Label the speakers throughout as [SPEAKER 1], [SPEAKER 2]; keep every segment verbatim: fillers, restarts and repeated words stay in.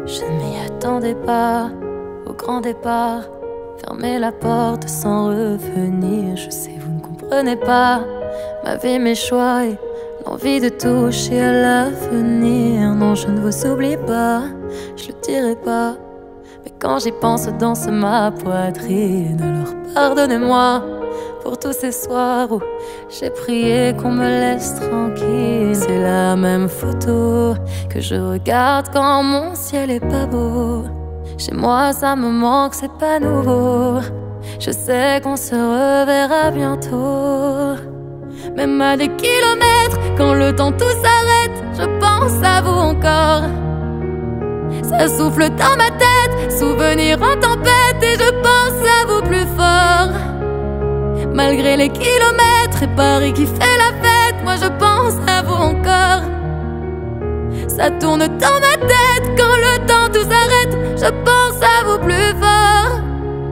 [SPEAKER 1] Je ne m'y attendais pas au grand départ. Fermer la porte sans revenir. Je sais, vous ne comprenez pas ma vie, mes choix et l'envie de toucher à l'avenir. Non, je ne vous oublie pas, je le dirai pas. Mais quand j'y pense, danse ma poitrine. Alors pardonnez-moi pour tous ces soirs où j'ai prié qu'on me laisse tranquille. C'est la même photo que je regarde quand mon ciel est pas beau. Chez moi ça me manque, c'est pas nouveau. Je sais qu'on se reverra bientôt. Même à des kilomètres, quand le temps tout s'arrête, je pense à vous encore. Ça souffle dans ma tête, souvenir en tempête, et je pense à vous plus fort. Malgré les kilomètres et Paris qui fait la fête, moi je pense à vous encore. Ça tourne dans ma tête, quand le temps tout s'arrête, je pense à vous plus fort.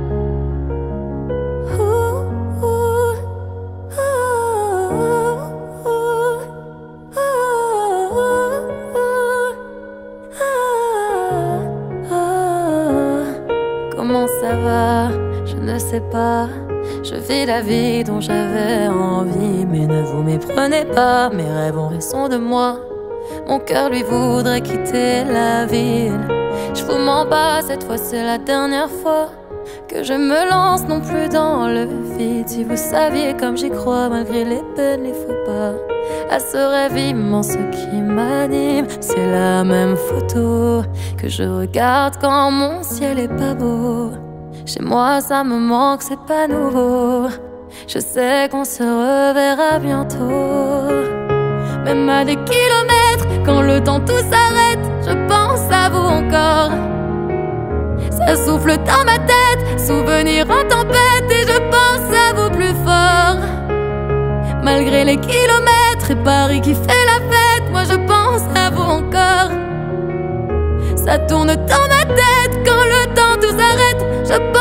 [SPEAKER 1] Comment ça va? Je ne sais pas. Je vis la vie dont j'avais envie. Mais ne vous méprenez pas, mes rêves ont raison de moi. Mon cœur lui voudrait quitter la ville. Je vous mens pas, cette fois c'est la dernière fois que je me lance non plus dans le vide. Si vous saviez comme j'y crois, malgré les peines, les faux pas, à ce rêve immense qui m'anime. C'est la même photo que je regarde quand mon ciel est pas beau. Chez moi ça me manque, c'est pas nouveau. Je sais qu'on se reverra bientôt. Même à des kilomètres, quand le temps tout s'arrête, je pense à vous encore. Ça souffle dans ma tête, souvenir en tempête, et je pense à vous plus fort. Malgré les kilomètres et Paris qui fait la fête, moi je pense à vous encore. Ça tourne dans ma tête, quand le temps tout s'arrête, je pense